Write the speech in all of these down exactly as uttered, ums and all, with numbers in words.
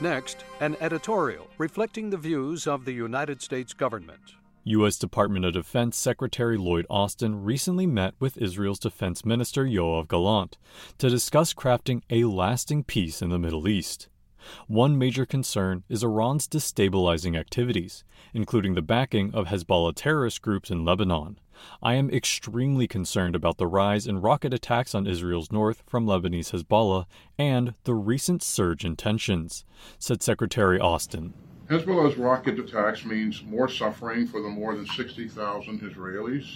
Next, an editorial reflecting the views of the United States government. U S Department of Defense Secretary Lloyd Austin recently met with Israel's Defense Minister Yoav Gallant to discuss crafting a lasting peace in the Middle East. One major concern is Iran's destabilizing activities, including the backing of Hezbollah terrorist groups in Lebanon. I am extremely concerned about the rise in rocket attacks on Israel's north from Lebanese Hezbollah and the recent surge in tensions, said Secretary Austin. Hezbollah's rocket attacks means more suffering for the more than sixty thousand Israelis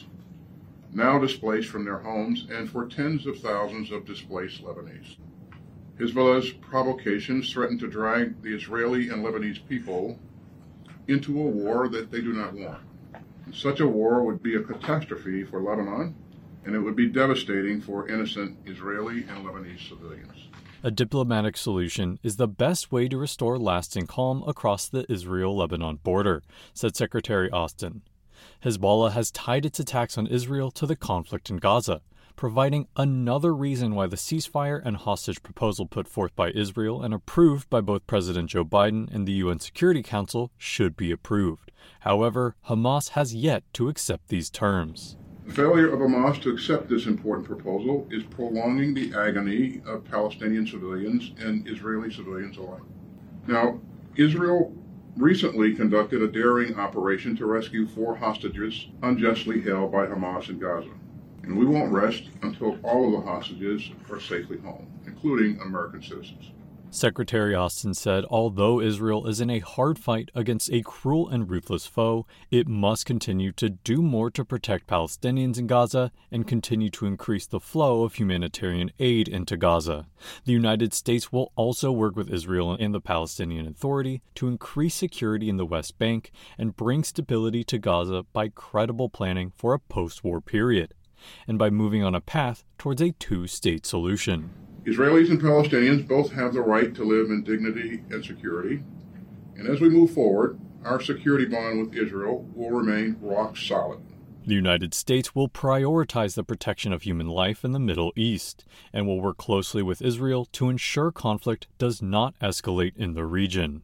now displaced from their homes and for tens of thousands of displaced Lebanese. Hezbollah's provocations threaten to drag the Israeli and Lebanese people into a war that they do not want. Such a war would be a catastrophe for Lebanon, and it would be devastating for innocent Israeli and Lebanese civilians. A diplomatic solution is the best way to restore lasting calm across the Israel-Lebanon border, said Secretary Austin. Hezbollah has tied its attacks on Israel to the conflict in Gaza, providing another reason why the ceasefire and hostage proposal put forth by Israel and approved by both President Joe Biden and the U N Security Council should be approved. However, Hamas has yet to accept these terms. The failure of Hamas to accept this important proposal is prolonging the agony of Palestinian civilians and Israeli civilians alike. Now, Israel recently conducted a daring operation to rescue four hostages unjustly held by Hamas in Gaza. And we won't rest until all of the hostages are safely home, including American citizens. Secretary Austin said although Israel is in a hard fight against a cruel and ruthless foe, it must continue to do more to protect Palestinians in Gaza and continue to increase the flow of humanitarian aid into Gaza. The United States will also work with Israel and the Palestinian Authority to increase security in the West Bank and bring stability to Gaza by credible planning for a post-war period, and by moving on a path towards a two-state solution. Israelis and Palestinians both have the right to live in dignity and security, and as we move forward, our security bond with Israel will remain rock solid. The United States will prioritize the protection of human life in the Middle East and will work closely with Israel to ensure conflict does not escalate in the region.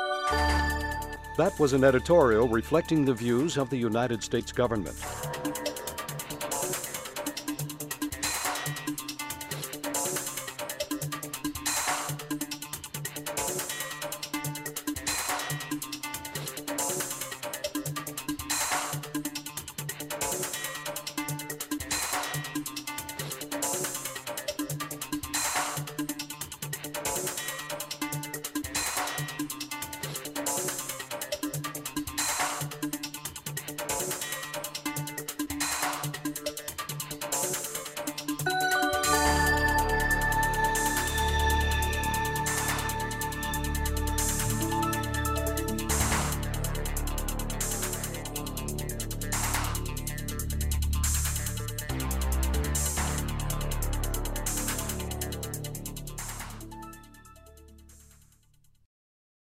That was an editorial reflecting the views of the United States government.